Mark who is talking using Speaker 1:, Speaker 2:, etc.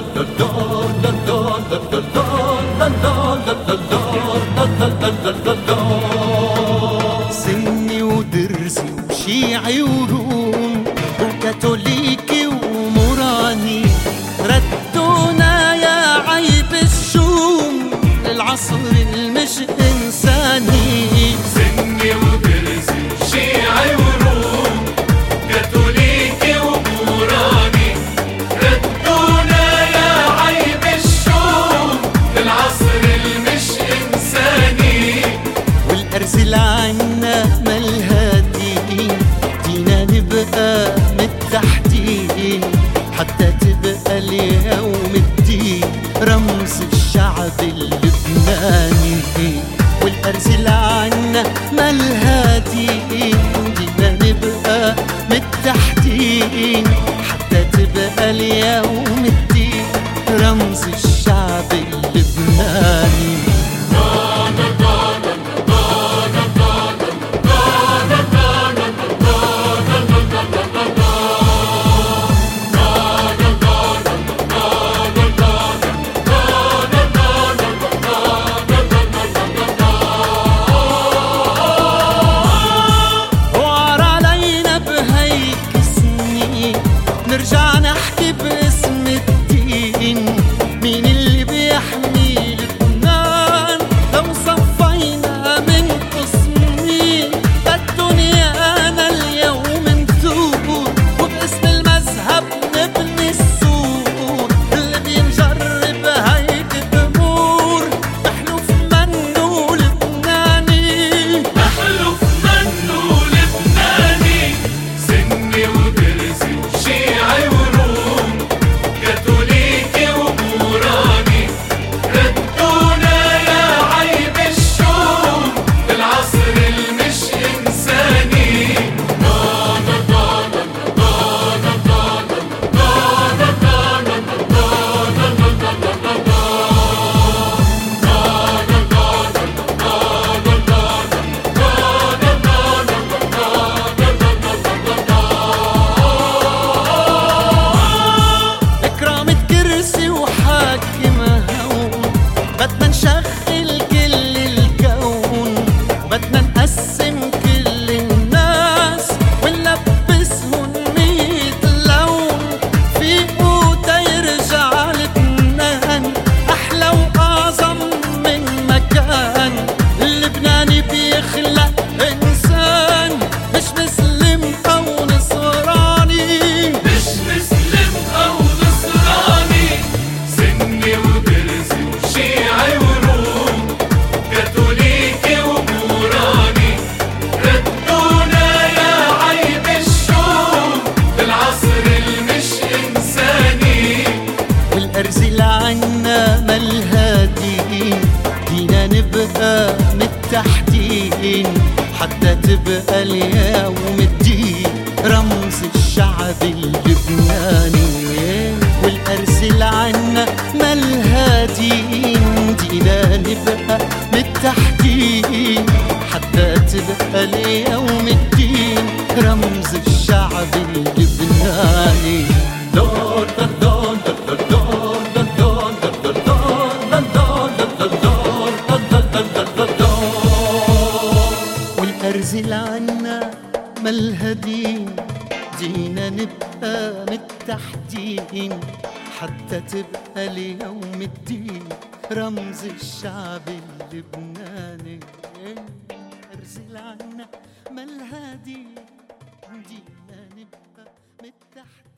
Speaker 1: سني ودرسي وشيعي وروم وكاثوليكي وموراني ردونا يا عيب الشوم للعصر المش إنساني.
Speaker 2: سني ودرسي وشيعي وروم كاثوليكي وموراني ردونا يا عيب الشوم للعصر المش إنساني.
Speaker 1: والأرزل عنا مالهادين دينا نبقى متحدين حتى تبقى اليوم الدين رمز الشعب اللبناني. والأرزل عنا مالهادين دينا نبقى متحدين حتى تبقى اليوم الدين رمز الشعب اللبناني. نرجع نحكي باسم الدين مين اللي بيحمي لبنان لو صفينا من قسمين الدنيا اليوم نثور وباسم المذهب نبني السور اللي بينجرب هيدي الامور محلوف منه لبناني
Speaker 2: محلوف منه لبناني. سني ودرسي شيعي وروم كاثوليكي وموراني ردونا يا عيب الشوم العصر المش إنساني.
Speaker 1: بدنا نشغل كل الكون وبدنا نقسم كل الناس ونلبسهم 100 لون فيقوا تيرجع لبنان أحلى وأعظم من مكان. اللبناني بيخلق إنسان مش مسلم أو نصراني
Speaker 2: مش مسلم أو نصراني. سني ودرسي شيعي وروم كاثوليكي وموراني ردونا يا عيب الشوم بالعصر المش إنساني.
Speaker 1: والأرزل عنا مالهادين دينا نبقى متحدين حتى تبقى اليوم الدين رمز الشعب اللبناني. والأرزل عنا مالهادين دينا نبقى متحدين حتى تبقى اليوم الدين رمز الشعب اللبناني. والأرزل عنا مالهادين دينا نبقى متحدين حتى تبقى اليوم الدين رمز الشعب اللبناني. أرزل عنا مالهادين دينا نبقى متحدين